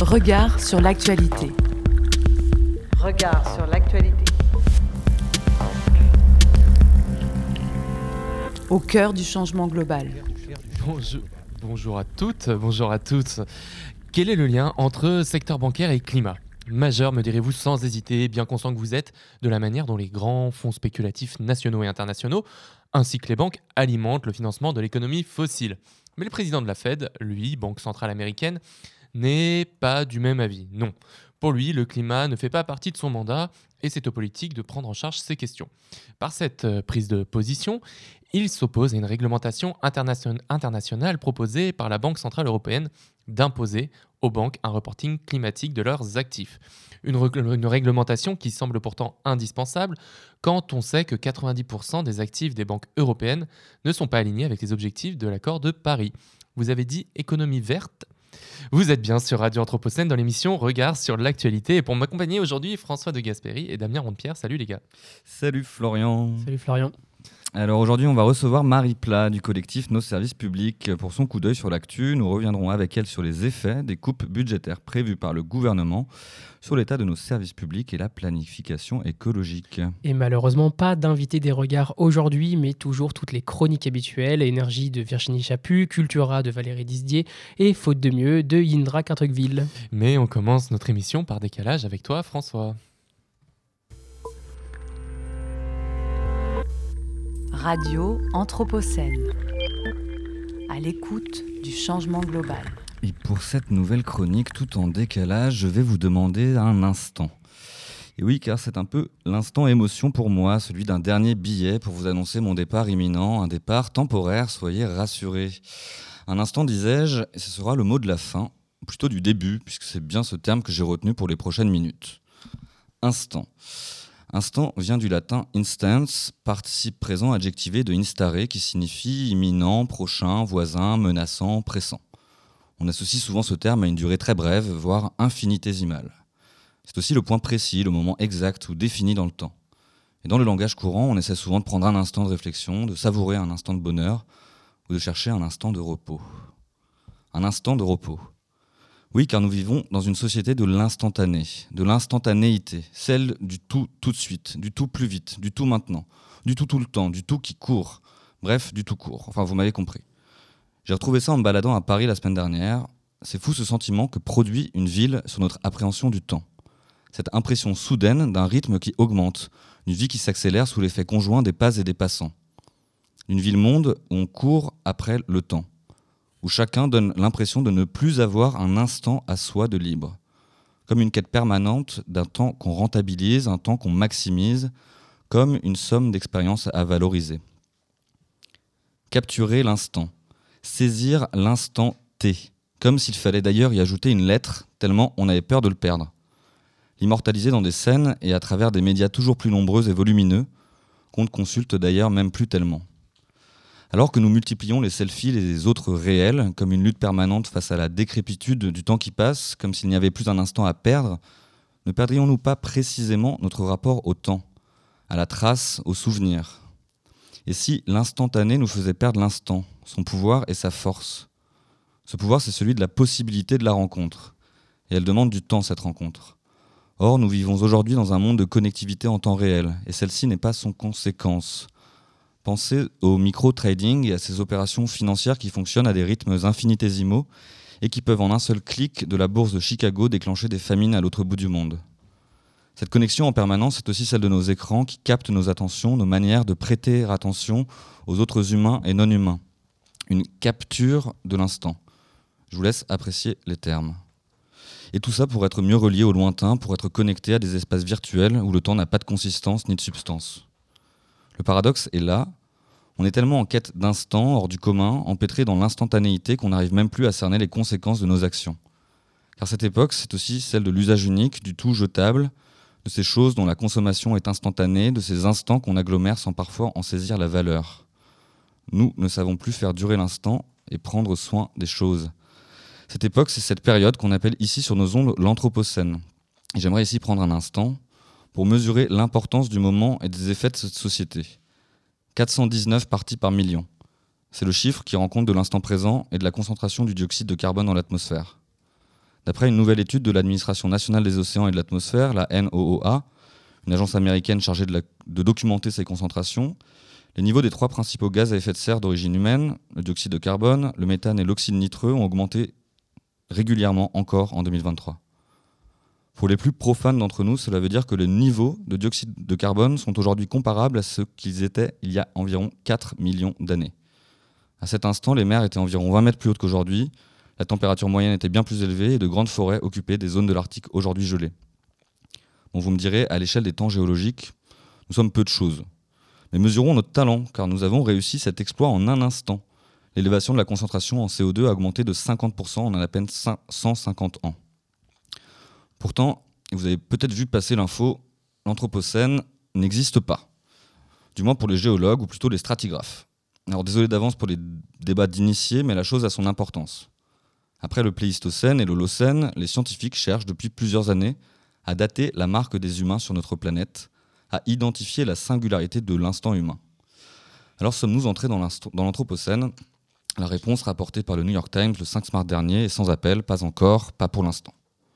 Regard sur l'actualité. Regard sur l'actualité. Au cœur du changement global. Bonjour à toutes, bonjour à tous. Quel est le lien entre secteur bancaire et climat ? Majeur, me direz-vous sans hésiter, bien conscient que vous êtes, de la manière dont les grands fonds spéculatifs nationaux et internationaux, ainsi que les banques, alimentent le financement de l'économie fossile. Mais le président de la Fed, lui, Banque centrale américaine, n'est pas du même avis. Non. Pour lui, le climat ne fait pas partie de son mandat et c'est aux politiques de prendre en charge ces questions. Par cette prise de position, il s'oppose à une réglementation internationale proposée par la Banque centrale européenne d'imposer aux banques un reporting climatique de leurs actifs. Une réglementation qui semble pourtant indispensable quand on sait que 90% des actifs des banques européennes ne sont pas alignés avec les objectifs de l'accord de Paris. Vous avez dit économie verte ? Vous êtes bien sur Radio Anthropocène dans l'émission Regard sur l'actualité. Et pour m'accompagner aujourd'hui, François de Gasperi et Damien Rondepierre. Salut les gars. Salut Florian. Salut Florian. Alors aujourd'hui, on va recevoir Marie Plat du collectif Nos Services Publics. Pour son coup d'œil sur l'actu, nous reviendrons avec elle sur les effets des coupes budgétaires prévues par le gouvernement sur l'état de nos services publics et la planification écologique. Et malheureusement, pas d'invité des regards aujourd'hui, mais toujours toutes les chroniques habituelles. Énergie de Virginie Chaput, Cultura de Valérie Disdier et Faute de mieux de Yindra Quintrucville. Mais on commence notre émission par décalage avec toi, François. Radio Anthropocène. À l'écoute du changement global. Et pour cette nouvelle chronique tout en décalage, je vais vous demander un instant. Et oui, car c'est un peu l'instant émotion pour moi, celui d'un dernier billet pour vous annoncer mon départ imminent, un départ temporaire, soyez rassurés. Un instant, disais-je, et ce sera le mot de la fin, ou plutôt du début, puisque c'est bien ce terme que j'ai retenu pour les prochaines minutes. Instant. Instant vient du latin instans, participe présent adjectivé de instare, qui signifie imminent, prochain, voisin, menaçant, pressant. On associe souvent ce terme à une durée très brève, voire infinitésimale. C'est aussi le point précis, le moment exact ou défini dans le temps. Et dans le langage courant, on essaie souvent de prendre un instant de réflexion, de savourer un instant de bonheur, ou de chercher un instant de repos. Un instant de repos. Oui, car nous vivons dans une société de l'instantané, de l'instantanéité, celle du tout tout de suite, du tout plus vite, du tout maintenant, du tout le temps, du tout qui court, bref, du tout court. Enfin, vous m'avez compris. J'ai retrouvé ça en me baladant à Paris la semaine dernière. C'est fou ce sentiment que produit une ville sur notre appréhension du temps. Cette impression soudaine d'un rythme qui augmente, une vie qui s'accélère sous l'effet conjoint des pas et des passants. Une ville-monde où on court après le temps, où chacun donne l'impression de ne plus avoir un instant à soi de libre. Comme une quête permanente d'un temps qu'on rentabilise, un temps qu'on maximise, comme une somme d'expériences à valoriser. Capturer l'instant, saisir l'instant T, comme s'il fallait d'ailleurs y ajouter une lettre, tellement on avait peur de le perdre. L'immortaliser dans des scènes et à travers des médias toujours plus nombreux et volumineux, qu'on ne consulte d'ailleurs même plus tellement. Alors que nous multiplions les selfies et les autres réels, comme une lutte permanente face à la décrépitude du temps qui passe, comme s'il n'y avait plus un instant à perdre, ne perdrions-nous pas précisément notre rapport au temps, à la trace, au souvenir ? Et si l'instantané nous faisait perdre l'instant, son pouvoir et sa force ? Ce pouvoir, c'est celui de la possibilité de la rencontre. Et elle demande du temps, cette rencontre. Or, nous vivons aujourd'hui dans un monde de connectivité en temps réel, et celle-ci n'est pas sans conséquence. Pensez au micro-trading et à ces opérations financières qui fonctionnent à des rythmes infinitésimaux et qui peuvent en un seul clic de la bourse de Chicago déclencher des famines à l'autre bout du monde. Cette connexion en permanence est aussi celle de nos écrans qui captent nos attentions, nos manières de prêter attention aux autres humains et non humains. Une capture de l'instant. Je vous laisse apprécier les termes. Et tout ça pour être mieux relié au lointain, pour être connecté à des espaces virtuels où le temps n'a pas de consistance ni de substance. Le paradoxe est là, on est tellement en quête d'instant, hors du commun, empêtré dans l'instantanéité qu'on n'arrive même plus à cerner les conséquences de nos actions. Car cette époque, c'est aussi celle de l'usage unique, du tout jetable, de ces choses dont la consommation est instantanée, de ces instants qu'on agglomère sans parfois en saisir la valeur. Nous ne savons plus faire durer l'instant et prendre soin des choses. Cette époque, c'est cette période qu'on appelle ici sur nos ondes l'Anthropocène. Et j'aimerais ici prendre un instant pour mesurer l'importance du moment et des effets de cette société. 419 parties par million. C'est le chiffre qui rend compte de l'instant présent et de la concentration du dioxyde de carbone dans l'atmosphère. D'après une nouvelle étude de l'Administration nationale des océans et de l'atmosphère, la NOOA, une agence américaine chargée de documenter ces concentrations, les niveaux des 3 principaux gaz à effet de serre d'origine humaine, le dioxyde de carbone, le méthane et l'oxyde nitreux, ont augmenté régulièrement encore en 2023. Pour les plus profanes d'entre nous, cela veut dire que les niveaux de dioxyde de carbone sont aujourd'hui comparables à ce qu'ils étaient il y a environ 4 millions d'années. À cet instant, les mers étaient environ 20 mètres plus hautes qu'aujourd'hui, la température moyenne était bien plus élevée et de grandes forêts occupaient des zones de l'Arctique aujourd'hui gelées. Bon, vous me direz, à l'échelle des temps géologiques, nous sommes peu de choses. Mais mesurons notre talent, car nous avons réussi cet exploit en un instant. L'élévation de la concentration en CO2 a augmenté de 50% en à peine 150 ans. Pourtant, vous avez peut-être vu passer l'info, l'Anthropocène n'existe pas. Du moins pour les géologues, ou plutôt les stratigraphes. Alors désolé d'avance pour les débats d'initiés, mais la chose a son importance. Après le Pléistocène et l'Holocène, les scientifiques cherchent depuis plusieurs années à dater la marque des humains sur notre planète, à identifier la singularité de l'instant humain. Alors sommes-nous entrés dans l'Anthropocène ? La réponse rapportée par le New York Times le 5 mars dernier est sans appel, pas encore, pas pour l'instant.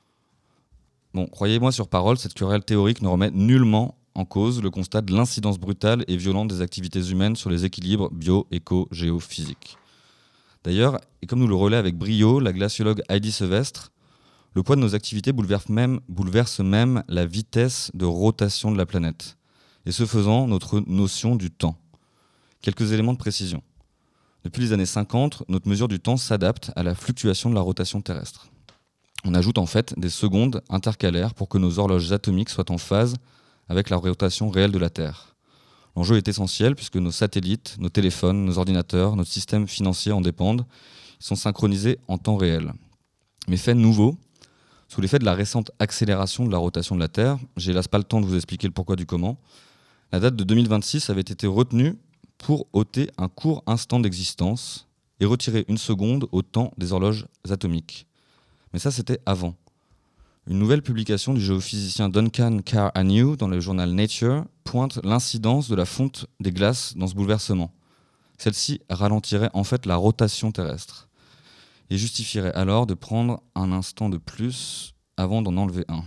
Bon, croyez-moi sur parole, cette querelle théorique ne remet nullement en cause le constat de l'incidence brutale et violente des activités humaines sur les équilibres bio-éco-géophysiques. D'ailleurs, et comme nous le relaie avec brio la glaciologue Heidi Sevestre, le poids de nos activités bouleverse même la vitesse de rotation de la planète, et ce faisant notre notion du temps. Quelques éléments de précision. Depuis les années 50, notre mesure du temps s'adapte à la fluctuation de la rotation terrestre. On ajoute en fait des secondes intercalaires pour que nos horloges atomiques soient en phase avec la rotation réelle de la Terre. L'enjeu est essentiel puisque nos satellites, nos téléphones, nos ordinateurs, notre système financier en dépendent. Ils sont synchronisés en temps réel. Mais fait nouveau, sous l'effet de la récente accélération de la rotation de la Terre, j'ai hélas pas le temps de vous expliquer le pourquoi du comment, la date de 2026 avait été retenue pour ôter un court instant d'existence et retirer une seconde au temps des horloges atomiques. Mais ça, c'était avant. Une nouvelle publication du géophysicien Duncan Carr-Agnew dans le journal Nature pointe l'incidence de la fonte des glaces dans ce bouleversement. Celle-ci ralentirait en fait la rotation terrestre et justifierait alors de prendre un instant de plus avant d'en enlever un.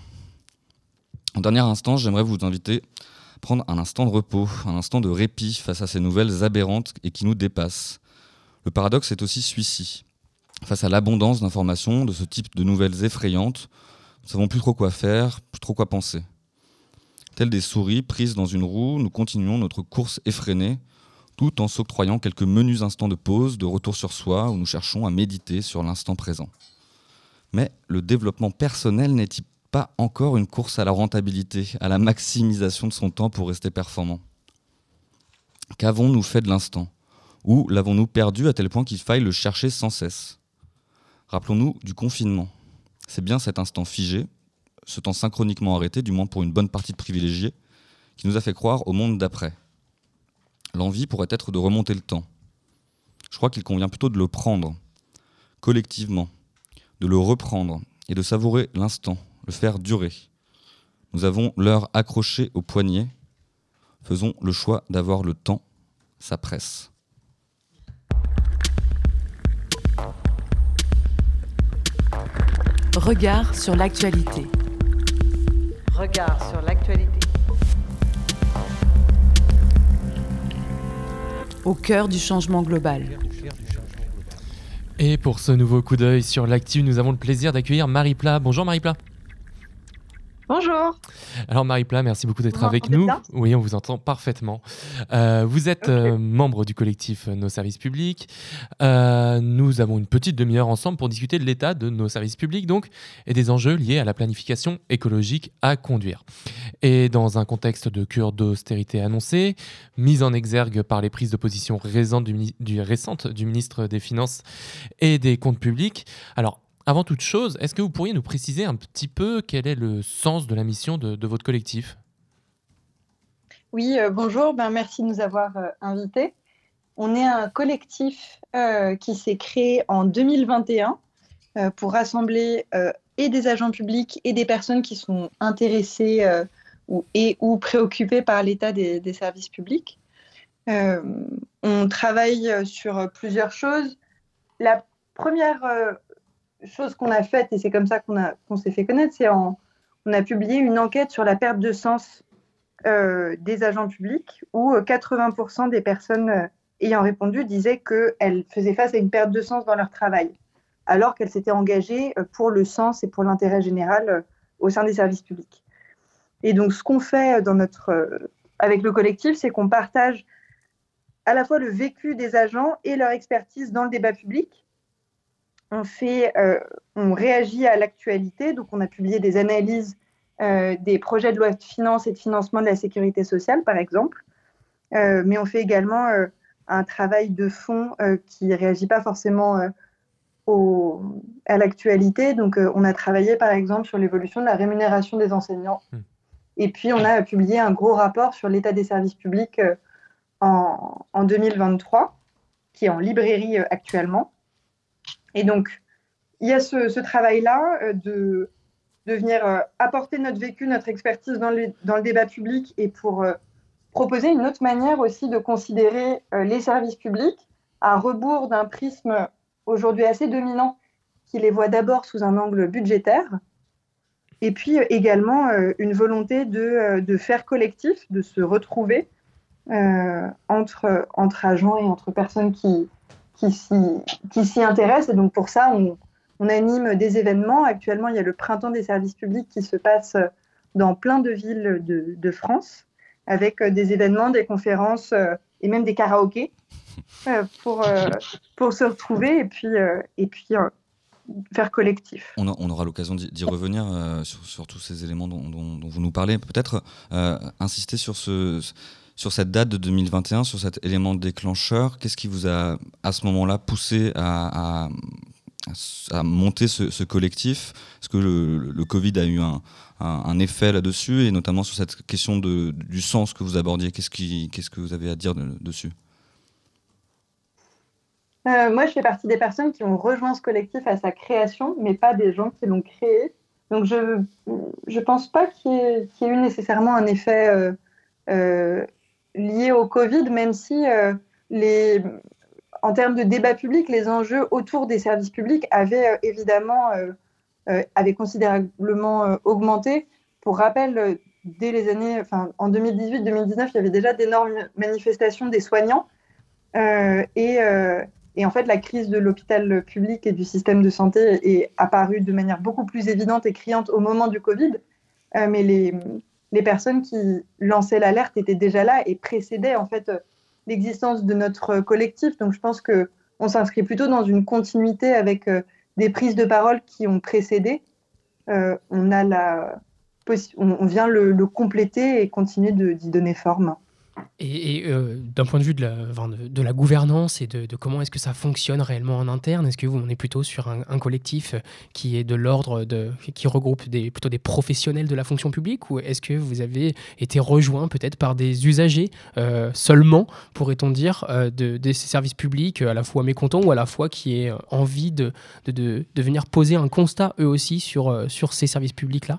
En dernière instance, j'aimerais vous inviter à prendre un instant de repos, un instant de répit face à ces nouvelles aberrantes et qui nous dépassent. Le paradoxe est aussi celui-ci. Face à l'abondance d'informations de ce type de nouvelles effrayantes, nous ne savons plus trop quoi faire, plus trop quoi penser. Telles des souris prises dans une roue, nous continuons notre course effrénée, tout en s'octroyant quelques menus instants de pause, de retour sur soi, où nous cherchons à méditer sur l'instant présent. Mais le développement personnel n'est-il pas encore une course à la rentabilité, à la maximisation de son temps pour rester performant ? Qu'avons-nous fait de l'instant ? Ou l'avons-nous perdu à tel point qu'il faille le chercher sans cesse ? Rappelons-nous du confinement. C'est bien cet instant figé, ce temps synchroniquement arrêté, du moins pour une bonne partie de privilégiés, qui nous a fait croire au monde d'après. L'envie pourrait être de remonter le temps. Je crois qu'il convient plutôt de le prendre, collectivement, de le reprendre et de savourer l'instant, le faire durer. Nous avons l'heure accrochée au poignet. Faisons le choix d'avoir le temps, ça presse. Regard sur l'actualité. Regard sur l'actualité. Au cœur du changement global. Et pour ce nouveau coup d'œil sur l'actu, nous avons le plaisir d'accueillir Marie Plat. Bonjour Marie Plat. Bonjour. Alors Marie Plat, merci beaucoup d'être Vous avec m'entendez nous. bien ? Oui, on vous entend parfaitement. Vous êtes membre du collectif Nos Services Publics. Nous avons une petite demi-heure ensemble pour discuter de l'état de nos services publics donc, et des enjeux liés à la planification écologique à conduire. Et dans un contexte de cure d'austérité annoncée, mise en exergue par les prises de position récentes du ministre des Finances et des Comptes publics. Alors, avant toute chose, est-ce que vous pourriez nous préciser un petit peu quel est le sens de la mission de votre collectif ? Oui, bonjour. Merci de nous avoir invités. On est un collectif qui s'est créé en 2021 pour rassembler et des agents publics et des personnes qui sont intéressées ou préoccupées par l'état des services publics. On travaille sur plusieurs choses. La première chose qu'on a faite, et c'est comme ça qu'on s'est fait connaître, on a publié une enquête sur la perte de sens des agents publics, où 80% des personnes ayant répondu disaient qu'elles faisaient face à une perte de sens dans leur travail, alors qu'elles s'étaient engagées pour le sens et pour l'intérêt général au sein des services publics. Et donc, ce qu'on fait avec le collectif, c'est qu'on partage à la fois le vécu des agents et leur expertise dans le débat public. On réagit à l'actualité, donc on a publié des analyses des projets de loi de finances et de financement de la sécurité sociale, par exemple. Mais on fait également un travail de fond qui ne réagit pas forcément à l'actualité. Donc, on a travaillé, par exemple, sur l'évolution de la rémunération des enseignants. Et puis, on a publié un gros rapport sur l'état des services publics en 2023, qui est en librairie actuellement. Et donc, il y a ce travail-là de venir apporter notre vécu, notre expertise dans le débat public, et pour proposer une autre manière aussi de considérer les services publics à rebours d'un prisme aujourd'hui assez dominant qui les voit d'abord sous un angle budgétaire, et puis également une volonté de faire collectif, de se retrouver entre agents et entre personnes qui s'y intéressent. Et donc pour ça, on anime des événements. Actuellement, il y a le Printemps des services publics qui se passe dans plein de villes de France, avec des événements, des conférences et même des karaokés pour se retrouver et puis faire collectif. On aura l'occasion d'y revenir sur tous ces éléments dont vous nous parlez. Peut-être insister sur cette date de 2021, sur cet élément déclencheur. Qu'est-ce qui vous a, à ce moment-là, poussé à monter ce collectif? Est-ce que le Covid a eu un effet là-dessus, et notamment sur cette question du sens que vous abordiez? Qu'est-ce que vous avez à dire dessus? Moi, je fais partie des personnes qui ont rejoint ce collectif à sa création, mais pas des gens qui l'ont créé. Donc, je ne pense pas qu'il y ait eu nécessairement un effet lié au Covid, même si en termes de débat public, les enjeux autour des services publics avaient évidemment considérablement augmenté. Pour rappel, dès les années, en 2018-2019, il y avait déjà d'énormes manifestations des soignants. Et en fait, la crise de l'hôpital public et du système de santé est apparue de manière beaucoup plus évidente et criante au moment du Covid. Mais les personnes qui lançaient l'alerte étaient déjà là et précédaient en fait l'existence de notre collectif. Donc je pense qu'on s'inscrit plutôt dans une continuité avec des prises de parole qui ont précédé. On vient le compléter et continuer d'y donner forme. Et d'un point de vue de la gouvernance et de comment est-ce que ça fonctionne réellement en interne, est-ce que on est plutôt sur un collectif qui est de l'ordre qui regroupe plutôt des professionnels de la fonction publique, ou est-ce que vous avez été rejoint peut-être par des usagers seulement, pourrait-on dire, de ces services publics, à la fois mécontents ou à la fois qui aient envie de venir poser un constat eux aussi sur ces services publics-là?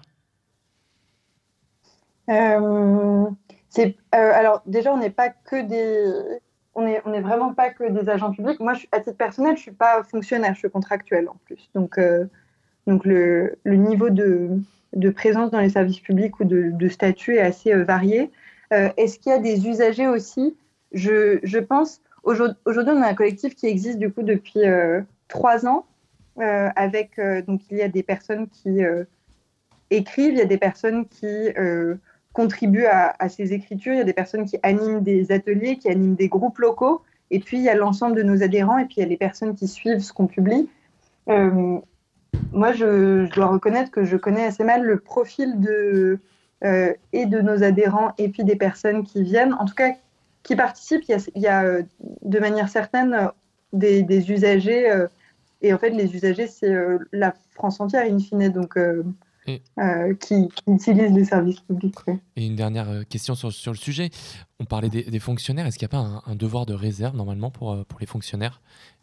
Alors déjà, on n'est pas que on est vraiment pas que des agents publics. Moi, à titre personnel, je suis pas fonctionnaire, je suis contractuelle en plus. Donc le niveau de présence dans les services publics ou de statut est assez varié. Est-ce qu'il y a des usagers aussi? Je pense aujourd'hui, on a un collectif qui existe du coup depuis 3 ans, avec donc il y a des personnes qui écrivent, il y a des personnes qui contribuent à ces écritures, il y a des personnes qui animent des ateliers, qui animent des groupes locaux, et puis il y a l'ensemble de nos adhérents, et puis il y a les personnes qui suivent ce qu'on publie. Moi, je dois reconnaître que je connais assez mal le profil et de nos adhérents, et puis des personnes qui viennent, en tout cas qui participent. Il y a de manière certaine des usagers, et en fait les usagers, c'est la France entière in fine, donc qui utilisent les services publics. Ouais. Et une dernière question sur le sujet. On parlait des fonctionnaires. Est-ce qu'il n'y a pas un devoir de réserve normalement pour les fonctionnaires?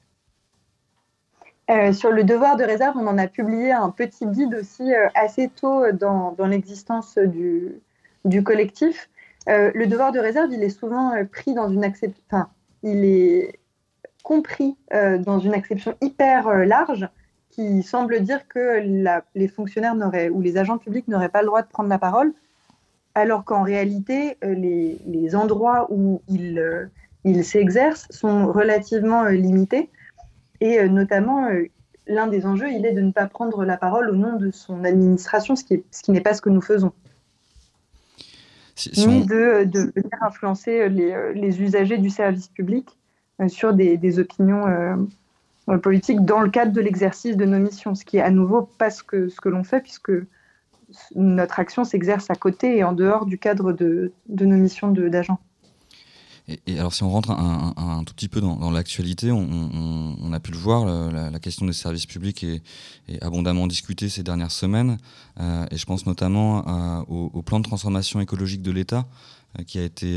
Sur le devoir de réserve, on en a publié un petit guide aussi assez tôt dans l'existence du collectif. Le devoir de réserve, il est souvent pris dans une il est compris dans une acception hyper large, qui semble dire que les fonctionnaires ou les agents publics n'auraient pas le droit de prendre la parole, alors qu'en réalité, les endroits où ils s'exercent sont relativement limités. Et notamment, l'un des enjeux, il est de ne pas prendre la parole au nom de son administration, ce qui n'est pas ce que nous faisons. Ni de venir influencer les usagers du service public sur des opinions politiques dans le cadre de l'exercice de nos missions, ce qui est à nouveau pas ce que l'on fait, puisque notre action s'exerce à côté et en dehors du cadre de nos missions d'agents. Et alors, si on rentre un tout petit peu dans l'actualité, on a pu le voir, la question des services publics est abondamment discutée ces dernières semaines. Et je pense notamment au plan de transformation écologique de l'État qui a été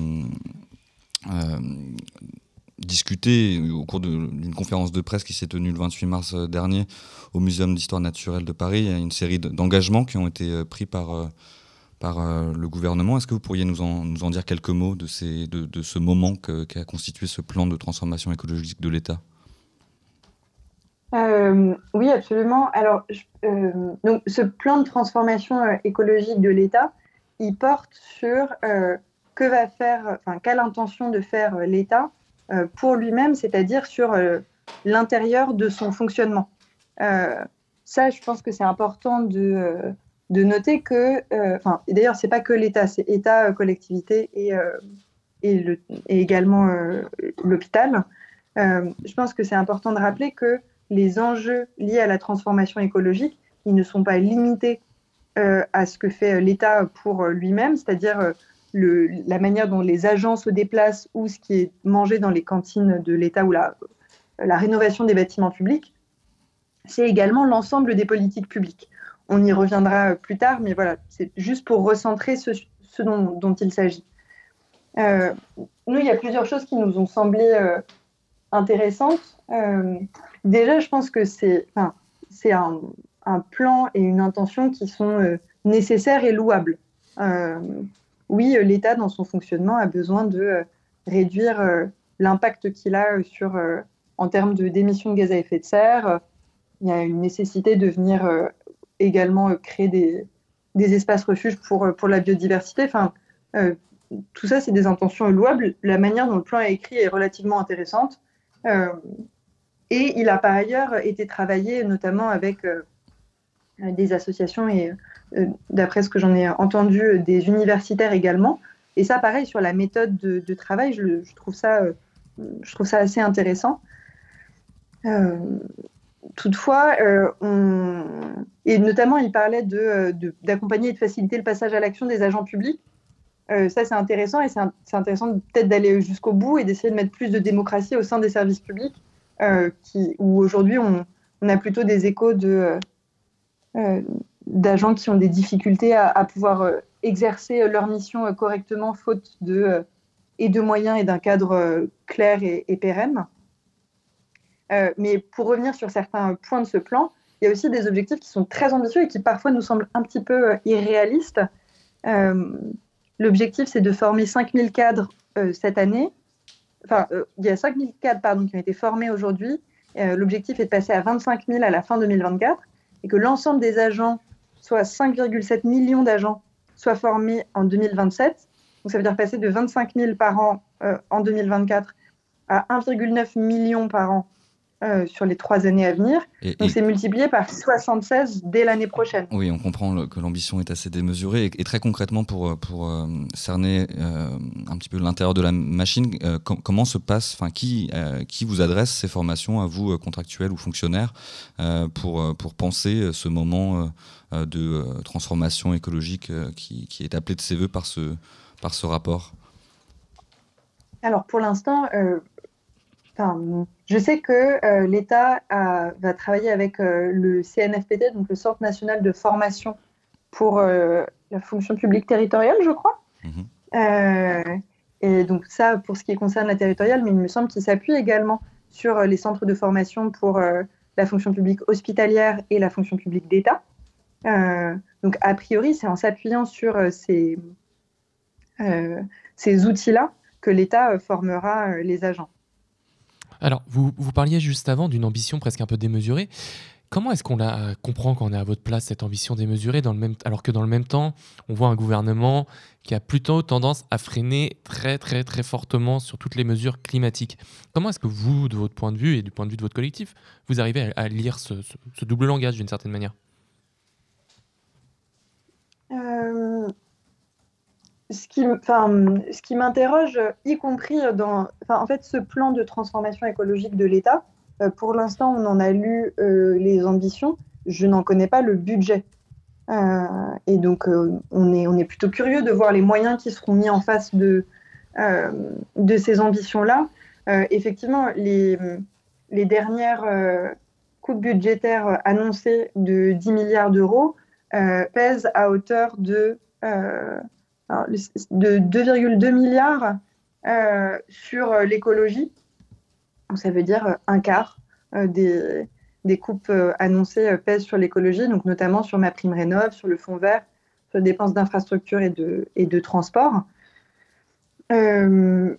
discuté au cours d'une conférence de presse qui s'est tenue le 28 mars dernier au Muséum d'histoire naturelle de Paris. Il y a une série d'engagements qui ont été pris par le gouvernement. Est-ce que vous pourriez nous en dire quelques mots de ce moment qu'a constitué ce plan de transformation écologique de l'État ? Oui, absolument. Alors, donc, ce plan de transformation écologique de l'État, il porte sur quelle intention de faire l'État pour lui-même, c'est-à-dire sur l'intérieur de son fonctionnement. Ça, je pense que c'est important de noter que, et d'ailleurs, c'est pas que l'État, c'est État, collectivité et également l'hôpital. Je pense que c'est important de rappeler que les enjeux liés à la transformation écologique, ils ne sont pas limités à ce que fait l'État pour lui-même, c'est-à-dire la manière dont les agents se déplacent ou ce qui est mangé dans les cantines de l'État ou la rénovation des bâtiments publics. C'est également l'ensemble des politiques publiques. On y reviendra plus tard, mais voilà, c'est juste pour recentrer ce dont il s'agit. Nous, il y a plusieurs choses qui nous ont semblé intéressantes. Déjà, je pense que c'est un plan et une intention qui sont nécessaires et louables. Oui, l'État, dans son fonctionnement, a besoin de réduire l'impact qu'il a en termes d'émissions de gaz à effet de serre. Il y a une nécessité de venir également créer des espaces refuges pour la biodiversité. Tout ça, c'est des intentions louables. La manière dont le plan est écrit est relativement intéressante. Et il a par ailleurs été travaillé notamment avec des associations et, d'après ce que j'en ai entendu, des universitaires également. Et ça, pareil, sur la méthode de travail, je trouve ça assez intéressant. Toutefois, et notamment, il parlait d'accompagner et de faciliter le passage à l'action des agents publics. Ça, c'est intéressant, et c'est intéressant peut-être d'aller jusqu'au bout et d'essayer de mettre plus de démocratie au sein des services publics, où aujourd'hui, on a plutôt des échos d'agents qui ont des difficultés à pouvoir exercer leur mission correctement, faute et de moyens et d'un cadre clair et pérenne. Mais pour revenir sur certains points de ce plan, il y a aussi des objectifs qui sont très ambitieux et qui parfois nous semblent un petit peu irréalistes. L'objectif, c'est de former 5000 cadres cette année. Il y a 5000 cadres qui ont été formés aujourd'hui. L'objectif est de passer à 25 000 à la fin 2024 et que l'ensemble des agents, soit 5,7 millions d'agents, soient formés en 2027. Donc ça veut dire passer de 25 000 par an en 2024 à 1,9 million par an sur les 3 années à venir. Donc c'est multiplié par 76 dès l'année prochaine. Oui, on comprend que l'ambition est assez démesurée. Et très concrètement, pour cerner un petit peu l'intérieur de la machine, comment se passe, qui vous adresse ces formations, à vous, contractuels ou fonctionnaires, pour penser ce moment de transformation écologique qui est appelé de ses voeux par ce rapport ? Alors pour l'instant, je sais que l'État va travailler avec le CNFPT, donc le Centre national de formation pour la fonction publique territoriale, je crois. Et donc ça, pour ce qui concerne la territoriale, mais il me semble qu'il s'appuie également sur les centres de formation pour la fonction publique hospitalière et la fonction publique d'État. Donc a priori, c'est en s'appuyant sur ces outils-là que l'État formera les agents. Alors, vous parliez juste avant d'une ambition presque un peu démesurée. Comment est-ce qu'on la comprend quand on est à votre place, cette ambition démesurée, alors que dans le même temps, on voit un gouvernement qui a plutôt tendance à freiner très très très fortement sur toutes les mesures climatiques. Comment est-ce que vous, de votre point de vue et du point de vue de votre collectif, vous arrivez à lire ce double langage d'une certaine manière? Euh, ce qui m'interroge, y compris en fait, ce plan de transformation écologique de l'État, pour l'instant, on en a lu les ambitions, je n'en connais pas le budget. Et donc, on est plutôt curieux de voir les moyens qui seront mis en face de ces ambitions-là. Effectivement, les dernières coupes budgétaires annoncées de 10 milliards d'euros pèsent à hauteur de 2,2 milliards sur l'écologie. Donc, ça veut dire un quart des coupes annoncées pèsent sur l'écologie, donc notamment sur MaPrimeRénov', sur le fonds vert, sur les dépenses d'infrastructure et de transport. Alors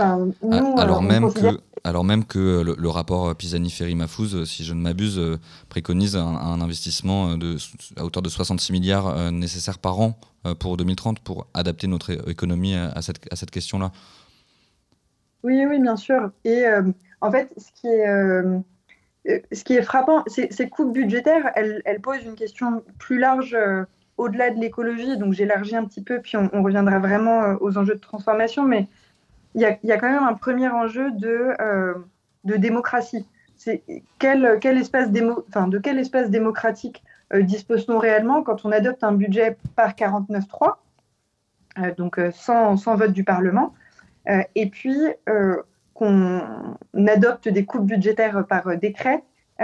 même que le rapport Pisani-Ferry-Maffouz, si je ne m'abuse, préconise un investissement à hauteur de 66 milliards nécessaires par an pour 2030 pour adapter notre économie à cette question-là. Oui, bien sûr. Et en fait, ce qui est frappant, ces coupes budgétaires, elles posent une question plus large au-delà de l'écologie. Donc j'élargis un petit peu, puis on reviendra vraiment aux enjeux de transformation. Mais il y a quand même un premier enjeu de démocratie. C'est de quel espace démocratique dispose-t-on réellement quand on adopte un budget par 49.3, donc sans vote du Parlement, et puis qu'on adopte des coupes budgétaires par décret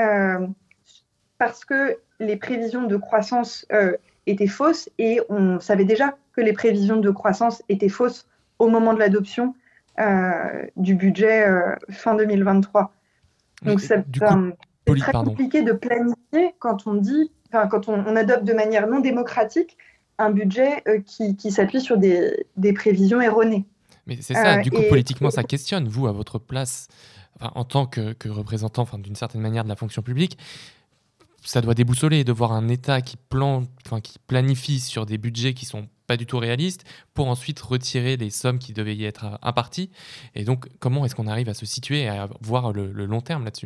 parce que les prévisions de croissance étaient fausses, et on savait déjà que les prévisions de croissance étaient fausses au moment de l'adoption du budget fin 2023. Donc c'est très compliqué de planifier quand on adopte de manière non démocratique un budget qui s'appuie sur des prévisions erronées. Mais c'est ça, du coup, politiquement, ça questionne, vous, à votre place, en tant que représentant, d'une certaine manière, de la fonction publique, ça doit déboussoler de voir un État qui planifie sur des budgets qui ne sont pas du tout réalistes pour ensuite retirer les sommes qui devaient y être imparties. Et donc, comment est-ce qu'on arrive à se situer et à voir le long terme là-dessus ?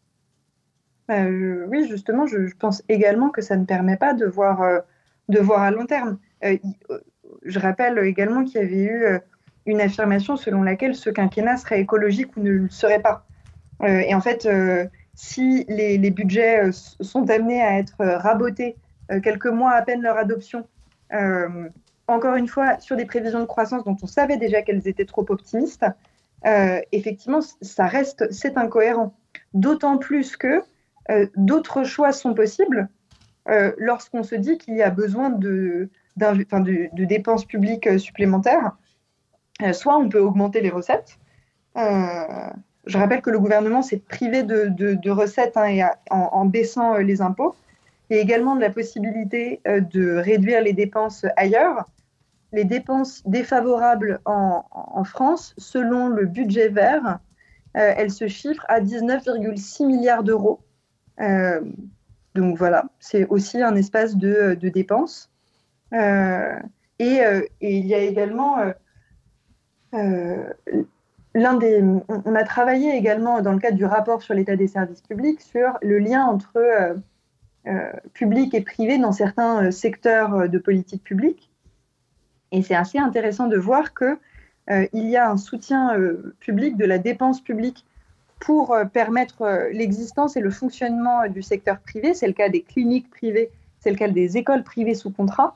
Oui, justement, je pense également que ça ne permet pas de voir à long terme. Je rappelle également qu'il y avait eu une affirmation selon laquelle ce quinquennat serait écologique ou ne le serait pas. Et en fait, si les budgets sont amenés à être rabotés quelques mois à peine leur adoption, encore une fois, sur des prévisions de croissance dont on savait déjà qu'elles étaient trop optimistes, effectivement, c'est incohérent. D'autant plus que d'autres choix sont possibles lorsqu'on se dit qu'il y a besoin de dépenses publiques supplémentaires. Soit on peut augmenter les recettes. Je rappelle que le gouvernement s'est privé de recettes en baissant les impôts. Il y a également de la possibilité de réduire les dépenses ailleurs. Les dépenses défavorables en France, selon le budget vert, elles se chiffrent à 19,6 milliards d'euros. Donc voilà, c'est aussi un espace de dépenses. Et il y a également... on a travaillé également dans le cadre du rapport sur l'état des services publics sur le lien entre public et privé dans certains secteurs de politique publique. Et c'est assez intéressant de voir qu'il y a un soutien public de la dépense publique pour permettre l'existence et le fonctionnement du secteur privé. C'est le cas des cliniques privées, c'est le cas des écoles privées sous contrat.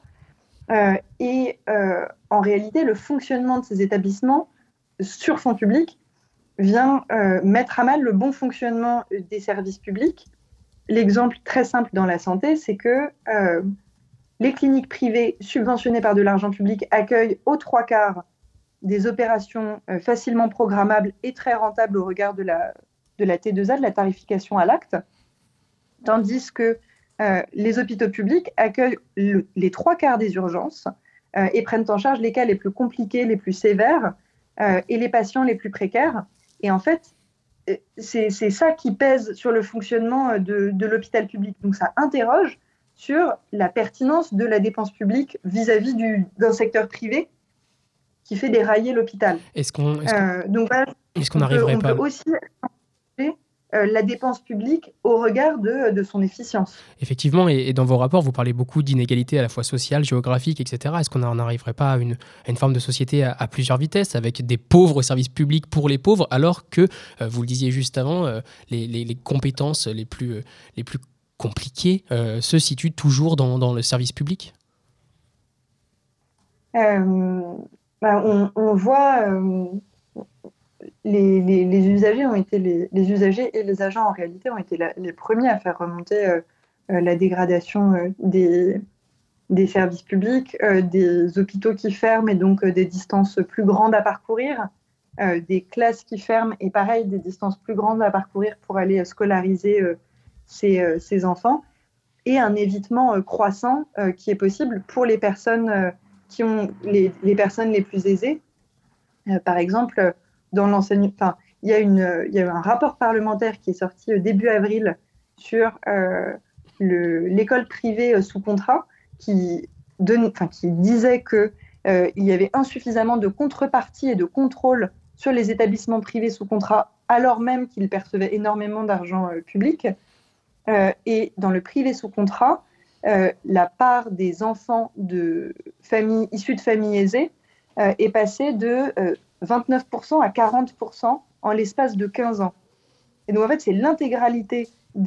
En réalité, le fonctionnement de ces établissements sur fonds publics vient mettre à mal le bon fonctionnement des services publics. L'exemple très simple dans la santé, c'est que les cliniques privées subventionnées par de l'argent public accueillent aux 3/4 des opérations facilement programmables et très rentables au regard de la T2A, de la tarification à l'acte, tandis que les hôpitaux publics accueillent les 3/4 des urgences et prennent en charge les cas les plus compliqués, les plus sévères et les patients les plus précaires. Et en fait, c'est ça qui pèse sur le fonctionnement de l'hôpital public. Donc ça interroge sur la pertinence de la dépense publique vis-à-vis d'un secteur privé qui fait dérailler l'hôpital. Donc voilà, est-ce qu'on n'arriverait pas... On peut aussi la dépense publique au regard de son efficience. Effectivement, et dans vos rapports, vous parlez beaucoup d'inégalités à la fois sociales, géographiques, etc. Est-ce qu'on n'arriverait pas à une forme de société à plusieurs vitesses, avec des pauvres services publics pour les pauvres, alors que, vous le disiez juste avant, les compétences les plus compliquées se situent toujours dans le service public ? On voit... Les usagers les usagers et les agents en réalité ont été les premiers à faire remonter la dégradation des services publics, des hôpitaux qui ferment et donc des distances plus grandes à parcourir, des classes qui ferment et pareil des distances plus grandes à parcourir pour aller scolariser ces enfants, et un évitement croissant qui est possible pour les personnes qui ont les personnes les plus aisées. Par exemple, dans l'enseignement, il y a eu un rapport parlementaire qui est sorti début avril sur l'école privée sous contrat qui disait qu'il y avait insuffisamment de contrepartie et de contrôle sur les établissements privés sous contrat, alors même qu'ils percevaient énormément d'argent public. Et dans le privé sous contrat, la part des enfants issus de familles aisées est passée de 29% à 40% en l'espace de 15 ans. Et donc, en fait, c'est l'intégralité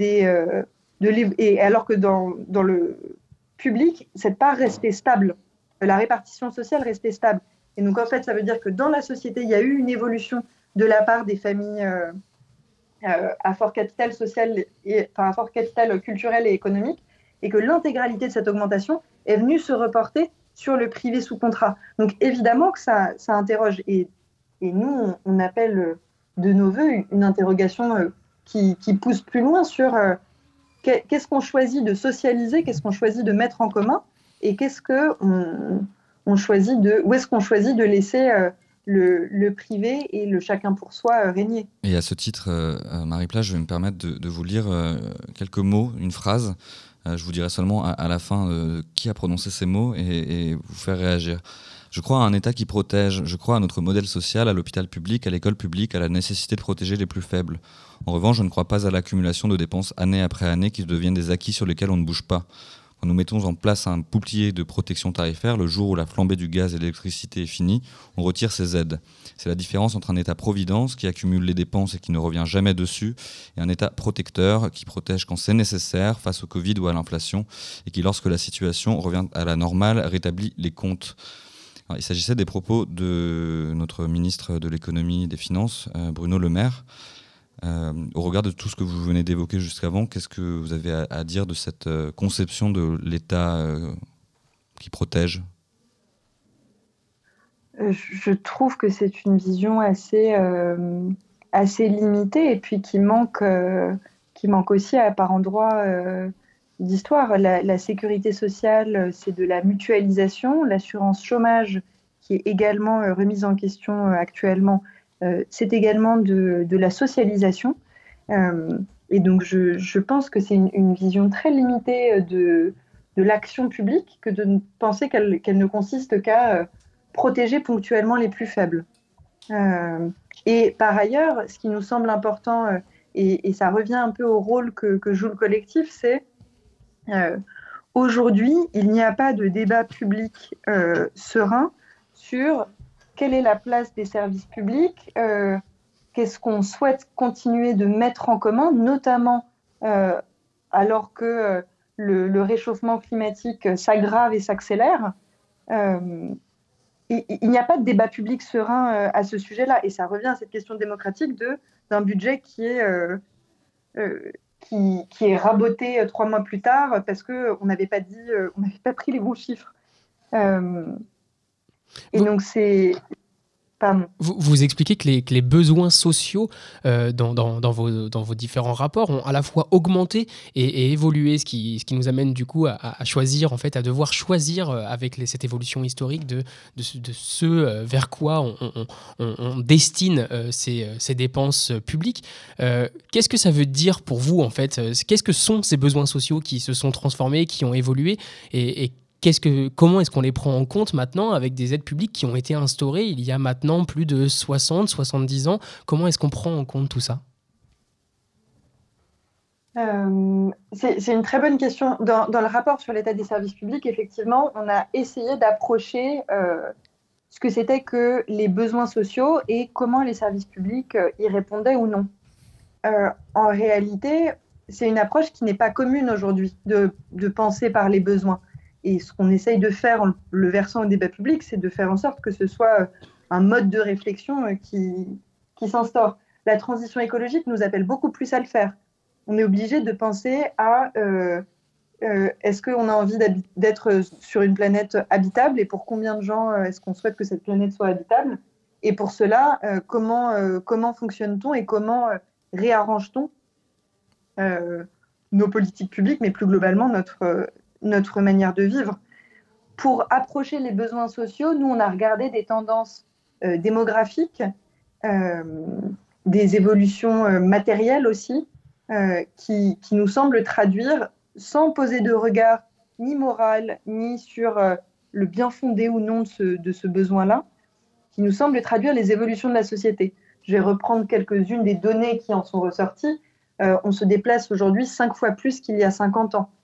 et alors que dans le public, cette part restait stable. La répartition sociale restait stable. Et donc, en fait, ça veut dire que dans la société, il y a eu une évolution de la part des familles à fort capital social, à fort capital culturel et économique, et que l'intégralité de cette augmentation est venue se reporter sur le privé sous contrat. Donc, évidemment que ça interroge. Et nous, on appelle de nos voeux une interrogation qui pousse plus loin sur qu'est-ce qu'on choisit de socialiser, qu'est-ce qu'on choisit de mettre en commun, et où est-ce qu'on choisit de laisser le privé et le chacun pour soi régner. Et à ce titre, Marie-Plage, je vais me permettre de vous lire quelques mots, une phrase. Je vous dirai seulement à la fin qui a prononcé ces mots et vous faire réagir. Je crois à un État qui protège, je crois à notre modèle social, à l'hôpital public, à l'école publique, à la nécessité de protéger les plus faibles. En revanche, je ne crois pas à l'accumulation de dépenses année après année qui deviennent des acquis sur lesquels on ne bouge pas. Quand nous mettons en place un bouclier de protection tarifaire, le jour où la flambée du gaz et de l'électricité est finie, on retire ces aides. C'est la différence entre un État-providence qui accumule les dépenses et qui ne revient jamais dessus, et un État protecteur qui protège quand c'est nécessaire face au Covid ou à l'inflation, et qui, lorsque la situation revient à la normale, rétablit les comptes. Alors, il s'agissait des propos de notre ministre de l'économie et des finances, Bruno Le Maire. Au regard de tout ce que vous venez d'évoquer jusqu'avant, qu'est-ce que vous avez à dire de cette conception de l'État qui protège ? Je trouve que c'est une vision assez limitée et puis qui manque aussi par endroits d'histoire. La sécurité sociale, c'est de la mutualisation. L'assurance chômage, qui est également remise en question actuellement, c'est également de la socialisation. Et donc, je pense que c'est une vision très limitée de l'action publique que de penser qu'elle ne consiste qu'à protéger ponctuellement les plus faibles. Et par ailleurs, ce qui nous semble important, et ça revient un peu au rôle que joue le collectif, c'est aujourd'hui, il n'y a pas de débat public serein sur quelle est la place des services publics, qu'est-ce qu'on souhaite continuer de mettre en commun, notamment alors que le réchauffement climatique s'aggrave et s'accélère. Il n'y a pas de débat public serein à ce sujet-là. Et ça revient à cette question démocratique d'un budget qui est raboté 3 mois plus tard parce qu'on n'avait pas pris les bons chiffres. Et donc c'est Pardon. Vous expliquez que les besoins sociaux dans vos différents rapports ont à la fois augmenté et évolué, ce qui nous amène du coup à choisir, en fait, à devoir choisir avec cette évolution historique de ce vers quoi on destine ces dépenses publiques. Qu'est-ce que ça veut dire pour vous, en fait? Qu'est-ce que sont ces besoins sociaux qui se sont transformés, qui ont évolué et comment est-ce qu'on les prend en compte maintenant avec des aides publiques qui ont été instaurées il y a maintenant plus de 70 ans? Comment est-ce qu'on prend en compte tout ça? C'est une très bonne question. Dans le rapport sur l'état des services publics, effectivement, on a essayé d'approcher ce que c'était que les besoins sociaux et comment les services publics y répondaient ou non. En réalité, c'est une approche qui n'est pas commune aujourd'hui de penser par les besoins. Et ce qu'on essaye de faire en le versant au débat public, c'est de faire en sorte que ce soit un mode de réflexion qui s'instaure. La transition écologique nous appelle beaucoup plus à le faire. On est obligé de penser à est-ce qu'on a envie d'être sur une planète habitable et pour combien de gens est-ce qu'on souhaite que cette planète soit habitable? Et pour cela, comment fonctionne-t-on et comment réarrange-t-on nos politiques publiques, mais plus globalement notre manière de vivre? Pour approcher les besoins sociaux, nous, on a regardé des tendances démographiques, des évolutions matérielles aussi, qui nous semblent traduire, sans poser de regard ni moral, ni sur le bien fondé ou non de ce besoin-là, qui nous semblent traduire les évolutions de la société. Je vais reprendre quelques-unes des données qui en sont ressorties. On se déplace aujourd'hui 5 fois plus qu'il y a 50 ans.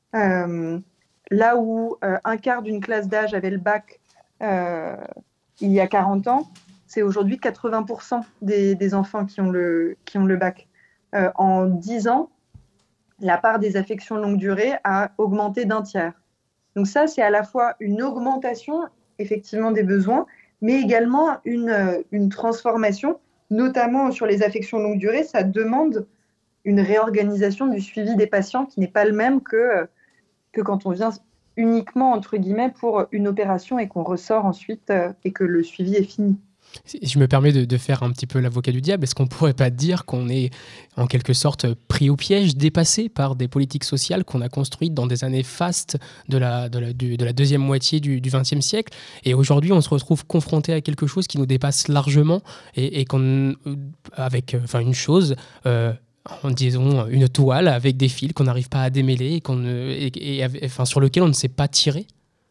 Là où un quart d'une classe d'âge avait le bac il y a 40 ans, c'est aujourd'hui 80% des enfants qui ont le bac. En 10 ans, la part des affections longue durée a augmenté d'un tiers. Donc ça, c'est à la fois une augmentation effectivement des besoins, mais également une transformation, notamment sur les affections longue durée. Ça demande une réorganisation du suivi des patients qui n'est pas le même que quand on vient uniquement, entre guillemets, pour une opération et qu'on ressort ensuite et que le suivi est fini. Je me permets de faire un petit peu l'avocat du diable. Est-ce qu'on ne pourrait pas dire qu'on est en quelque sorte pris au piège, dépassé par des politiques sociales qu'on a construites dans des années fastes de la deuxième moitié du XXe siècle, et aujourd'hui on se retrouve confronté à quelque chose qui nous dépasse largement et avec une chose... disons une toile avec des fils qu'on n'arrive pas à démêler et sur lequel on ne sait pas tirer?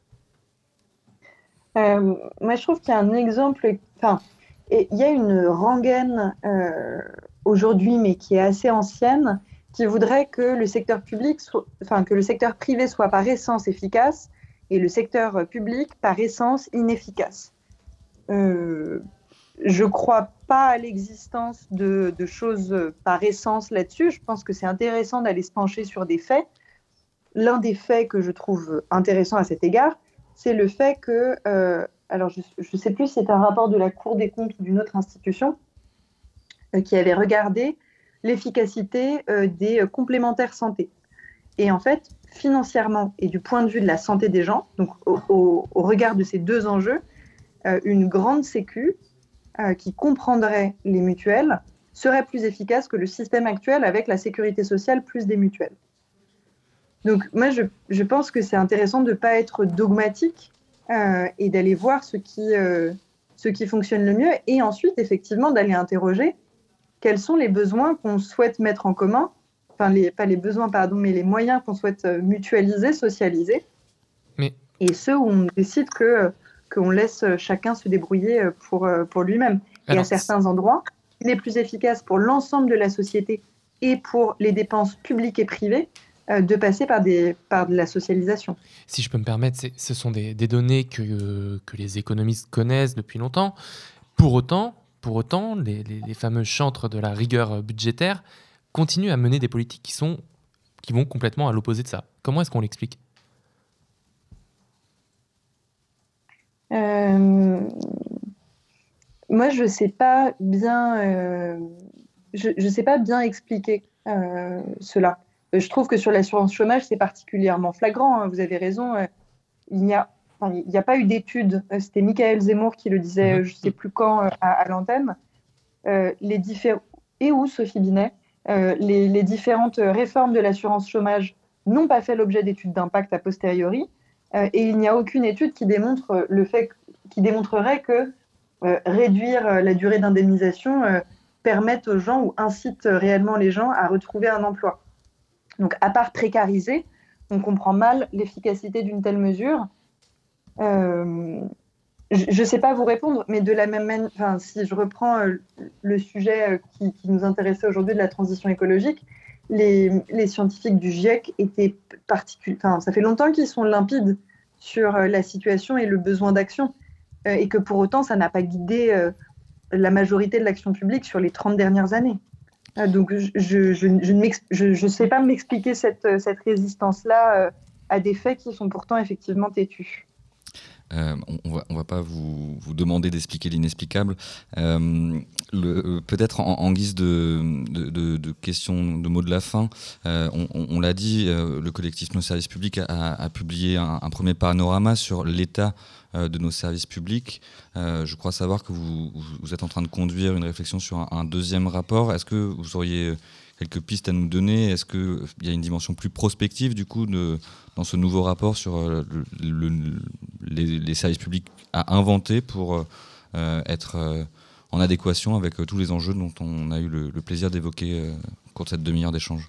Moi, je trouve qu'il y a un exemple. Il y a une rengaine aujourd'hui, mais qui est assez ancienne, qui voudrait que le secteur que le secteur privé soit par essence efficace et le secteur public par essence inefficace. Je ne crois pas à l'existence de choses par essence là-dessus. Je pense que c'est intéressant d'aller se pencher sur des faits. L'un des faits que je trouve intéressant à cet égard, c'est le fait que, alors je ne sais plus si c'est un rapport de la Cour des comptes ou d'une autre institution, qui avait regardé l'efficacité des complémentaires santé. Et en fait, financièrement et du point de vue de la santé des gens, donc au regard de ces deux enjeux, une grande sécu qui comprendrait les mutuelles serait plus efficace que le système actuel avec la sécurité sociale plus des mutuelles. Donc moi, je pense que c'est intéressant de ne pas être dogmatique et d'aller voir ce qui fonctionne le mieux, et ensuite, effectivement, d'aller interroger quels sont les besoins qu'on souhaite mettre en commun, pas les besoins, pardon, mais les moyens qu'on souhaite mutualiser, socialiser, et ceux où on décide qu'on laisse chacun se débrouiller pour lui-même. Et à certains endroits, il est plus efficace pour l'ensemble de la société et pour les dépenses publiques et privées de passer par de la socialisation. Si je peux me permettre, ce sont des données que les économistes connaissent depuis longtemps. Pour autant, les fameux chantres de la rigueur budgétaire continuent à mener des politiques qui vont complètement à l'opposé de ça. Comment est-ce qu'on l'explique ? Moi, je sais pas bien. Je sais pas bien expliquer cela. Je trouve que sur l'assurance chômage, c'est particulièrement flagrant. Vous avez raison. il n'y a pas eu d'études. C'était Michael Zemmour qui le disait, je ne sais plus quand, à l'antenne. Ou Sophie Binet, les différentes réformes de l'assurance chômage n'ont pas fait l'objet d'études d'impact a posteriori. Et il n'y a aucune étude qui démontrerait que réduire la durée d'indemnisation permette aux gens ou incite réellement les gens à retrouver un emploi. Donc, à part précariser, on comprend mal l'efficacité d'une telle mesure. Je ne sais pas vous répondre, mais de la même manière, si je reprends le sujet qui nous intéressait aujourd'hui de la transition écologique, les scientifiques du GIEC étaient ça fait longtemps qu'ils sont limpides sur la situation et le besoin d'action, et que pour autant, ça n'a pas guidé la majorité de l'action publique sur les 30 dernières années. Donc, je ne sais pas m'expliquer cette résistance-là à des faits qui sont pourtant effectivement têtus. On va pas vous demander d'expliquer l'inexplicable. Peut-être en guise de question, de mot de la fin, on l'a dit, le collectif Nos Services Publics a publié un premier panorama sur l'état de nos services publics. Je crois savoir que vous êtes en train de conduire une réflexion sur un deuxième rapport. Est-ce que vous auriez quelques pistes à nous donner? Est-ce qu'il y a une dimension plus prospective du coup dans ce nouveau rapport sur les services publics à inventer pour être en adéquation avec tous les enjeux dont on a eu le plaisir d'évoquer au cours de cette demi-heure d'échange?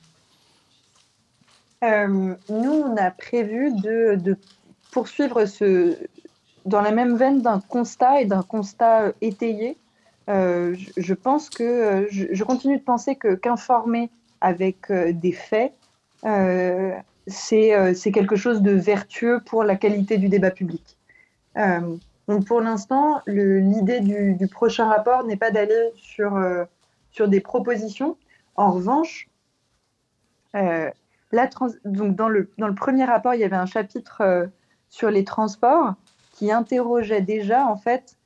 Nous, on a prévu de poursuivre dans la même veine d'un constat et d'un constat étayé. Je pense que je continue de penser qu'informer avec des faits, c'est quelque chose de vertueux pour la qualité du débat public. Donc pour l'instant, l'idée du prochain rapport n'est pas d'aller sur des propositions. En revanche, donc dans le premier rapport, il y avait un chapitre sur les transports qui interrogeait déjà en fait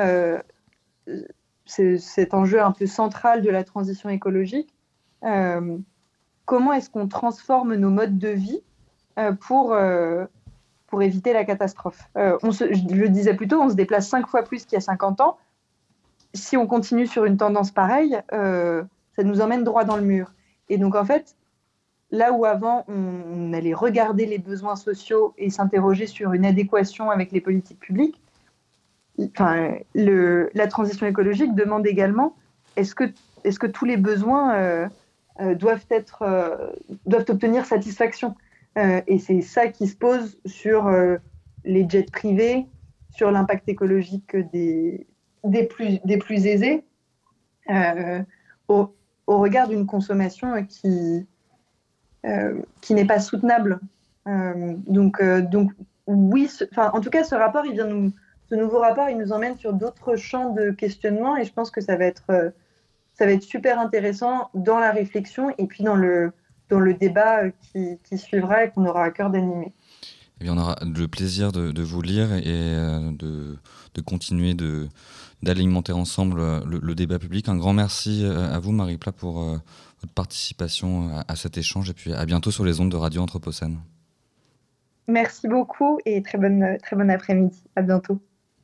cet enjeu un peu central de la transition écologique. Comment est-ce qu'on transforme nos modes de vie pour éviter la catastrophe? Je le disais plus tôt, on se déplace 5 fois plus qu'il y a 50 ans. Si on continue sur une tendance pareille, ça nous emmène droit dans le mur. Et donc, en fait, là où avant, on allait regarder les besoins sociaux et s'interroger sur une adéquation avec les politiques publiques, la transition écologique demande également est-ce que tous les besoins doivent obtenir satisfaction, et c'est ça qui se pose sur les jets privés, sur l'impact écologique des plus aisés, au regard d'une consommation qui n'est pas soutenable. Donc oui, en tout cas, ce nouveau rapport, il nous emmène sur d'autres champs de questionnement, et je pense que ça va être super intéressant dans la réflexion et puis dans le débat qui suivra et qu'on aura à cœur d'animer. Eh bien, on aura le plaisir de vous lire et de continuer d'alimenter ensemble le débat public. Un grand merci à vous, Marie Plat, pour votre participation à cet échange, et puis à bientôt sur les ondes de Radio Anthropocène. Merci beaucoup et très bon après-midi. À bientôt.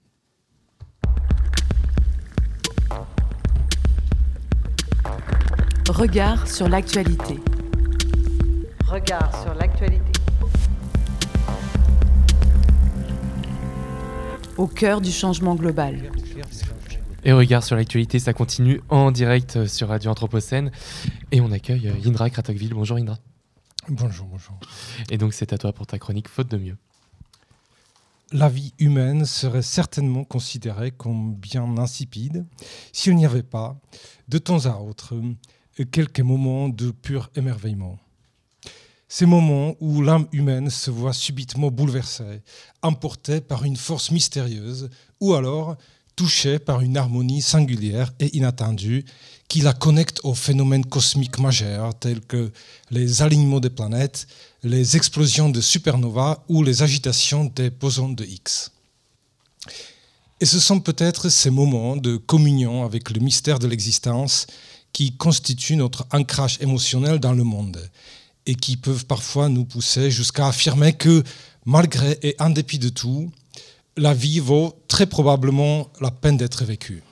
Regard sur l'actualité. Regard sur l'actualité. Au cœur du changement global. Et Regard sur l'actualité, ça continue en direct sur Radio Anthropocène. Et on accueille Indra Kratokvil. Bonjour Indra. Bonjour. Et donc c'est à toi pour ta chronique Faute de mieux. La vie humaine serait certainement considérée comme bien insipide s'il n'y avait pas, de temps à autre, quelques moments de pur émerveillement. Ces moments où l'âme humaine se voit subitement bouleversée, emportée par une force mystérieuse, ou alors touchée par une harmonie singulière et inattendue qui la connecte aux phénomènes cosmiques majeurs tels que les alignements des planètes, les explosions de supernovas ou les agitations des bosons de Higgs. Et ce sont peut-être ces moments de communion avec le mystère de l'existence qui constituent notre ancrage émotionnel dans le monde et qui peuvent parfois nous pousser jusqu'à affirmer que, malgré et en dépit de tout, la vie vaut très probablement la peine d'être vécue.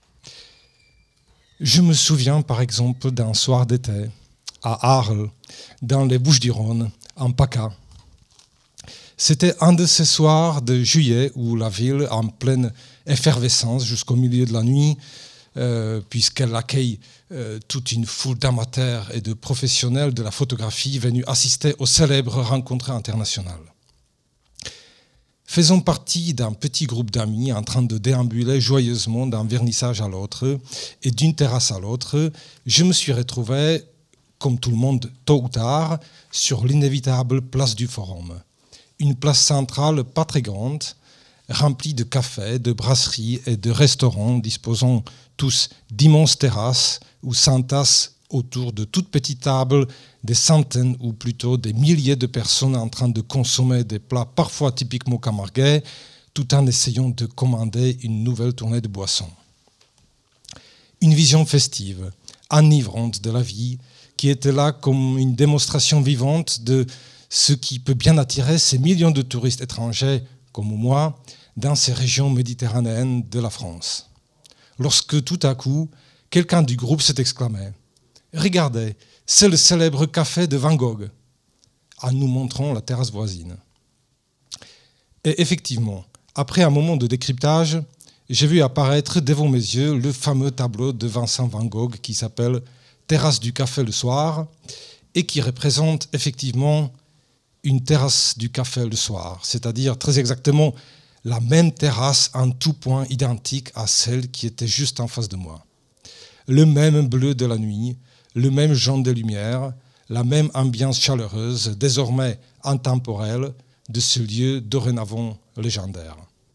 Je me souviens par exemple d'un soir d'été à Arles, dans les Bouches-du-Rhône, en PACA. C'était un de ces soirs de juillet où la ville, en pleine effervescence jusqu'au milieu de la nuit, puisqu'elle accueille toute une foule d'amateurs et de professionnels de la photographie venus assister aux célèbres rencontres internationales. Faisant partie d'un petit groupe d'amis en train de déambuler joyeusement d'un vernissage à l'autre et d'une terrasse à l'autre, je me suis retrouvé, comme tout le monde, tôt ou tard, sur l'inévitable place du Forum. Une place centrale pas très grande, remplie de cafés, de brasseries et de restaurants disposant tous d'immenses terrasses où s'entassent autour de toutes petites tables des centaines ou plutôt des milliers de personnes en train de consommer des plats parfois typiquement camarguais tout en essayant de commander une nouvelle tournée de boissons. Une vision festive, enivrante de la vie qui était là comme une démonstration vivante de ce qui peut bien attirer ces millions de touristes étrangers comme moi dans ces régions méditerranéennes de la France. Lorsque tout à coup, quelqu'un du groupe s'est exclamé « Regardez, c'est le célèbre café de Van Gogh », en nous montrant la terrasse voisine. Et effectivement, après un moment de décryptage, j'ai vu apparaître devant mes yeux le fameux tableau de Vincent Van Gogh qui s'appelle « Terrasse du café le soir » et qui représente effectivement une terrasse du café le soir, c'est-à-dire très exactement la même terrasse en tout point identique à celle qui était juste en face de moi. Le même bleu de la nuit, le même jaune de lumière, la même ambiance chaleureuse, désormais intemporelle, de ce lieu dorénavant légendaire.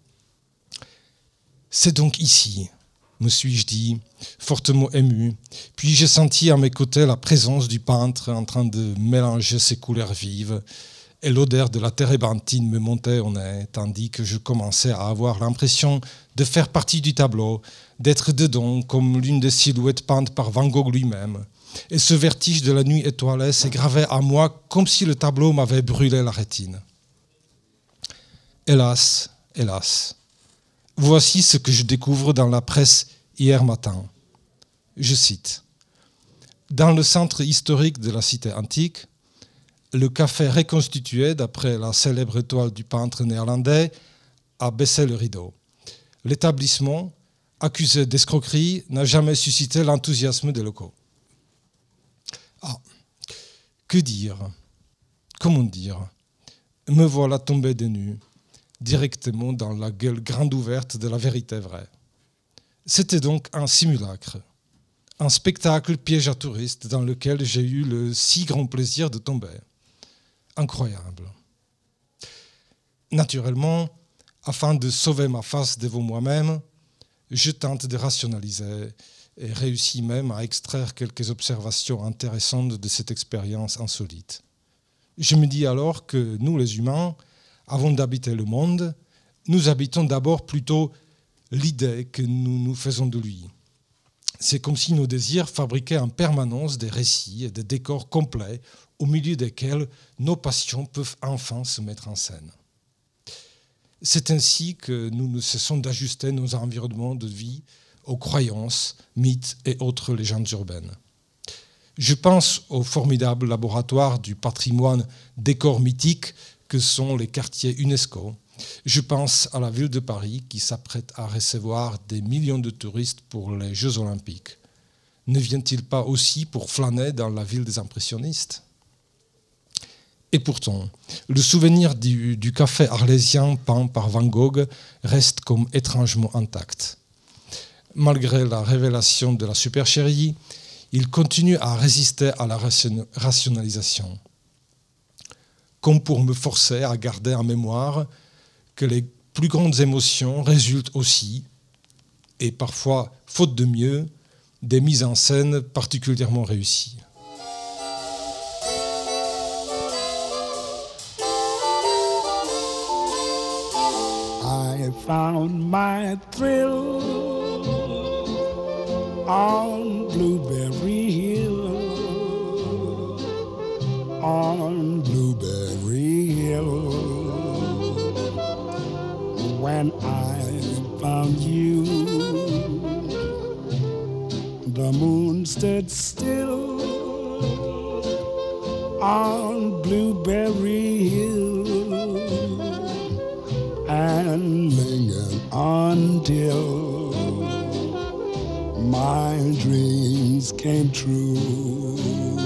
C'est donc ici, me suis-je dit, fortement ému, puis j'ai senti à mes côtés la présence du peintre en train de mélanger ses couleurs vives, et l'odeur de la térébenthine me montait au nez, tandis que je commençais à avoir l'impression de faire partie du tableau, d'être dedans comme l'une des silhouettes peintes par Van Gogh lui-même. Et ce vertige de la nuit étoilée s'est gravé à moi comme si le tableau m'avait brûlé la rétine. Hélas, hélas, voici ce que je découvre dans la presse hier matin. Je cite. Dans le centre historique de la cité antique, le café reconstitué, d'après la célèbre étoile du peintre néerlandais, a baissé le rideau. L'établissement, accusé d'escroquerie, n'a jamais suscité l'enthousiasme des locaux. Ah, que dire? Comment dire? Me voilà tombé des nues, directement dans la gueule grande ouverte de la vérité vraie. C'était donc un simulacre, un spectacle piège à touristes dans lequel j'ai eu le si grand plaisir de tomber. Incroyable. Naturellement, afin de sauver ma face devant moi-même, je tente de rationaliser et réussis même à extraire quelques observations intéressantes de cette expérience insolite. Je me dis alors que nous, les humains, avant d'habiter le monde, nous habitons d'abord plutôt l'idée que nous nous faisons de lui. C'est comme si nos désirs fabriquaient en permanence des récits et des décors complets au milieu desquels nos passions peuvent enfin se mettre en scène. C'est ainsi que nous ne cessons d'ajuster nos environnements de vie aux croyances, mythes et autres légendes urbaines. Je pense au formidable laboratoire du patrimoine décor mythique que sont les quartiers UNESCO. Je pense à la ville de Paris qui s'apprête à recevoir des millions de touristes pour les Jeux Olympiques. Ne vient-il pas aussi pour flâner dans la ville des impressionnistes ? Et pourtant, le souvenir du café arlésien peint par Van Gogh reste comme étrangement intact. Malgré la révélation de la supercherie, il continue à résister à la rationalisation. Comme pour me forcer à garder en mémoire que les plus grandes émotions résultent aussi, et parfois, faute de mieux, des mises en scène particulièrement réussies. I found my thrill on Blueberry Hill, on Blueberry Hill. When when I found you. The moon stood still on Blueberry Hill and lingered until my dreams came true.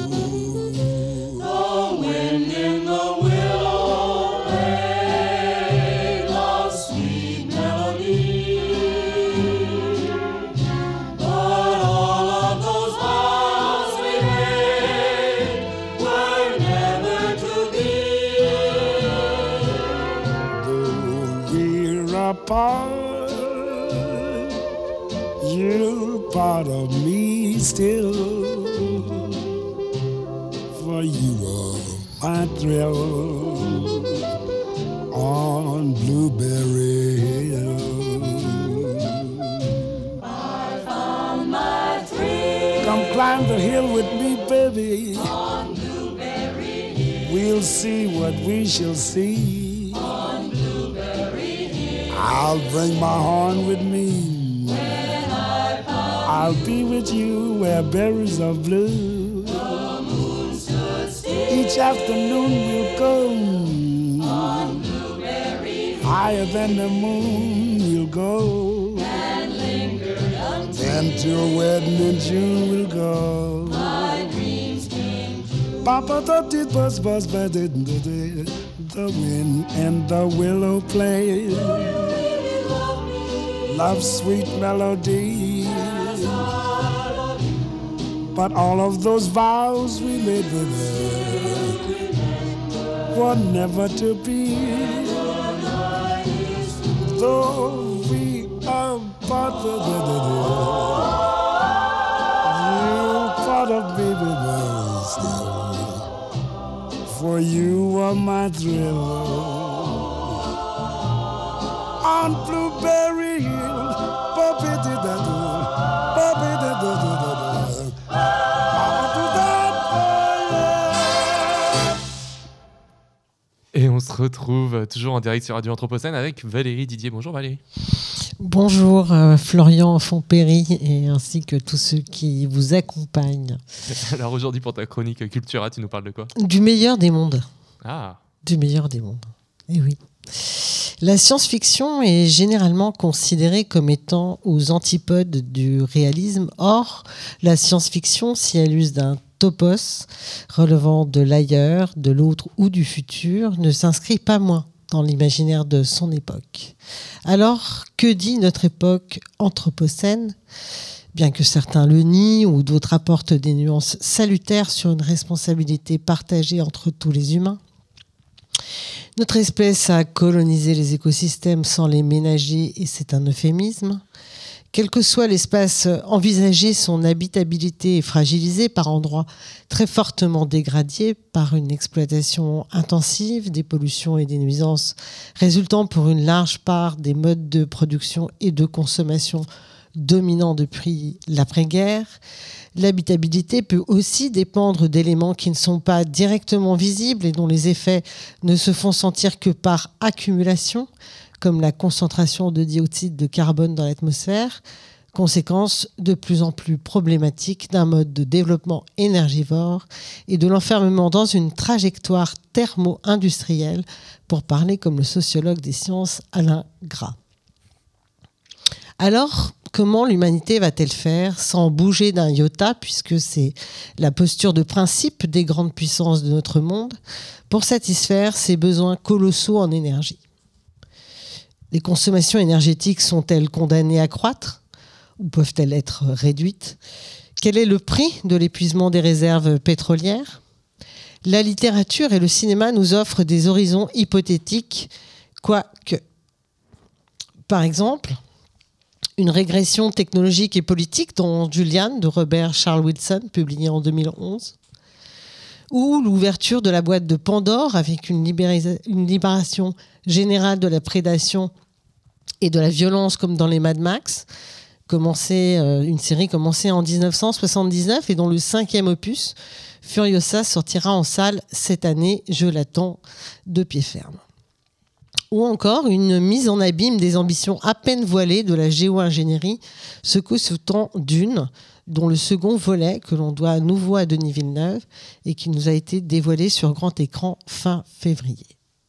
The wind in the willow played a sweet melody, but all of those vows we made were never to be. Though we're apart, you're part of me still, for you are my thrill on Blueberry Hill. I found my thrill. Come climb the hill with me, baby. On Blueberry Hill. We'll see what we shall see. On Blueberry Hill. I'll bring my horn with me. I'll be with you where berries are blue. The moon stood still. Each afternoon we'll go on Blueberry Hill. Higher than the moon we'll go and linger until wedding in June we'll go. My dreams came true. Papa thought it was the wind and the willow play. Love's sweet melody. But all of those vows we made with her were never to be. Though we are part of you part of me with us still, for you are my thrill on Blueberry Hill. Et on se retrouve toujours en direct sur Radio Anthropocène avec Valérie Didier. Bonjour Valérie. Bonjour Florian Fontpéry et ainsi que tous ceux qui vous accompagnent. Alors aujourd'hui pour ta chronique Cultura, tu nous parles de quoi ? Du meilleur des mondes. Ah. Du meilleur des mondes. Eh oui. La science-fiction est généralement considérée comme étant aux antipodes du réalisme. Or, la science-fiction, si elle use d'un topos relevant de l'ailleurs, de l'autre ou du futur, ne s'inscrit pas moins dans l'imaginaire de son époque. Alors, que dit notre époque anthropocène ? Bien que certains le nient ou d'autres apportent des nuances salutaires sur une responsabilité partagée entre tous les humains, notre espèce a colonisé les écosystèmes sans les ménager et c'est un euphémisme. Quel que soit l'espace envisagé, son habitabilité est fragilisée par endroits très fortement dégradés par une exploitation intensive, des pollutions et des nuisances résultant pour une large part des modes de production et de consommation dominants depuis l'après-guerre. L'habitabilité peut aussi dépendre d'éléments qui ne sont pas directement visibles et dont les effets ne se font sentir que par accumulation, comme la concentration de dioxyde de carbone dans l'atmosphère, conséquence de plus en plus problématique d'un mode de développement énergivore et de l'enfermement dans une trajectoire thermo-industrielle, pour parler comme le sociologue des sciences Alain Gras. Alors, comment l'humanité va-t-elle faire sans bouger d'un iota, puisque c'est la posture de principe des grandes puissances de notre monde, pour satisfaire ses besoins colossaux en énergie ? Les consommations énergétiques sont-elles condamnées à croître ou peuvent-elles être réduites ? Quel est le prix de l'épuisement des réserves pétrolières ? La littérature et le cinéma nous offrent des horizons hypothétiques, quoique. Par exemple, une régression technologique et politique dans Julian de Robert Charles Wilson, publié en 2011, ou l'ouverture de la boîte de Pandore avec une libération générale de la prédation et de la violence comme dans les Mad Max, une série commencée en 1979 et dont le 5e opus, Furiosa, sortira en salle cette année. Je l'attends de pied ferme. Ou encore une mise en abîme des ambitions à peine voilées de la géo-ingénierie, ce que sous-tend Dune, dont le second volet, que l'on doit à nouveau à Denis Villeneuve, et qui nous a été dévoilé sur grand écran fin février.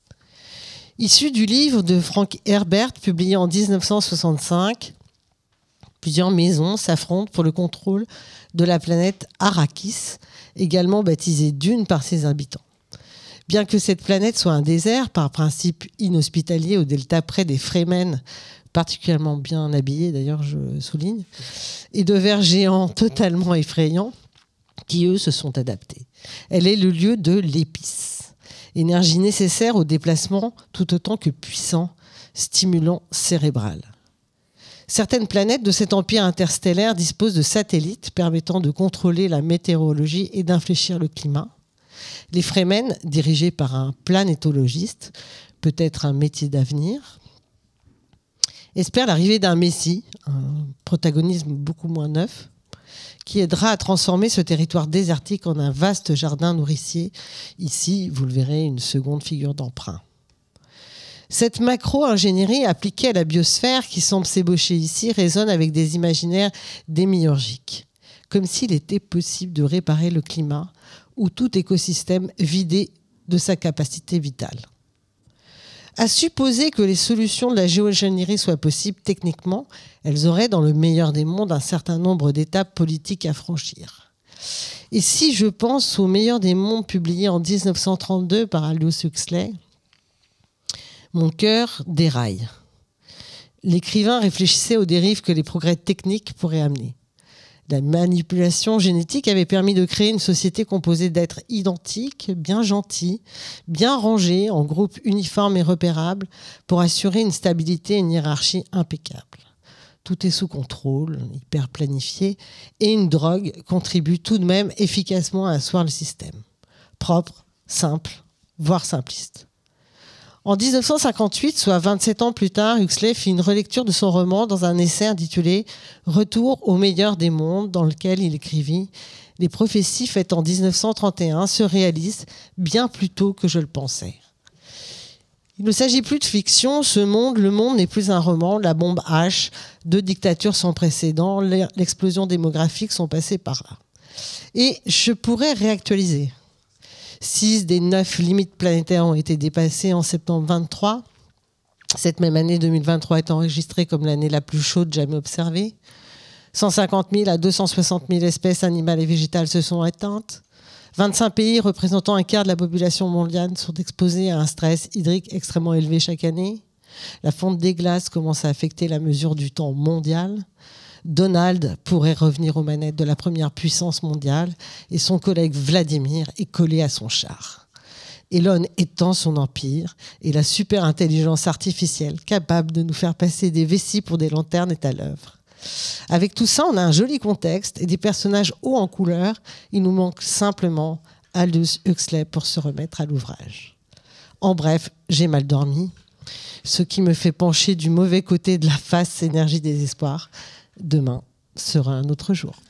Issu du livre de Frank Herbert, publié en 1965, plusieurs maisons s'affrontent pour le contrôle de la planète Arrakis, également baptisée Dune par ses habitants. Bien que cette planète soit un désert, par principe inhospitalier au delta près des Fremen, particulièrement bien habillés d'ailleurs, je souligne, et de vers géants totalement effrayants, qui eux se sont adaptés. Elle est le lieu de l'épice, énergie nécessaire au déplacement tout autant que puissant, stimulant cérébral. Certaines planètes de cet empire interstellaire disposent de satellites permettant de contrôler la météorologie et d'infléchir le climat. Les Fremen, dirigés par un planétologiste, peut-être un métier d'avenir, espèrent l'arrivée d'un messie, un protagonisme beaucoup moins neuf, qui aidera à transformer ce territoire désertique en un vaste jardin nourricier. Ici, vous le verrez, une seconde figure d'emprunt. Cette macro-ingénierie appliquée à la biosphère qui semble s'ébaucher ici résonne avec des imaginaires démiurgiques, comme s'il était possible de réparer le climat ou tout écosystème vidé de sa capacité vitale. À supposer que les solutions de la géo-ingénierie soient possibles techniquement, elles auraient dans le meilleur des mondes un certain nombre d'étapes politiques à franchir. Et si je pense au meilleur des mondes publié en 1932 par Aldous Huxley, mon cœur déraille. L'écrivain réfléchissait aux dérives que les progrès techniques pourraient amener. La manipulation génétique avait permis de créer une société composée d'êtres identiques, bien gentils, bien rangés, en groupes uniformes et repérables, pour assurer une stabilité et une hiérarchie impeccables. Tout est sous contrôle, hyper planifié, et une drogue contribue tout de même efficacement à asseoir le système. Propre, simple, voire simpliste. En 1958, soit 27 ans plus tard, Huxley fit une relecture de son roman dans un essai intitulé « Retour au meilleur des mondes » dans lequel il écrivit « Les prophéties faites en 1931 se réalisent bien plus tôt que je le pensais. » Il ne s'agit plus de fiction, le monde n'est plus un roman, la bombe H, 2 dictatures sans précédent, l'explosion démographique sont passées par là. Et je pourrais réactualiser. 6 des 9 limites planétaires ont été dépassées en septembre 23. Cette même année 2023 est enregistrée comme l'année la plus chaude jamais observée. 150 000 à 260 000 espèces animales et végétales se sont éteintes. 25 pays représentant un quart de la population mondiale sont exposés à un stress hydrique extrêmement élevé chaque année. La fonte des glaces commence à affecter la mesure du temps mondial. Donald pourrait revenir aux manettes de la première puissance mondiale et son collègue Vladimir est collé à son char. Elon étend son empire et la super-intelligence artificielle capable de nous faire passer des vessies pour des lanternes est à l'œuvre. Avec tout ça, on a un joli contexte et des personnages hauts en couleur. Il nous manque simplement Aldous Huxley pour se remettre à l'ouvrage. En bref, j'ai mal dormi, ce qui me fait pencher du mauvais côté de la face énergie désespoir. Demain sera un autre jour.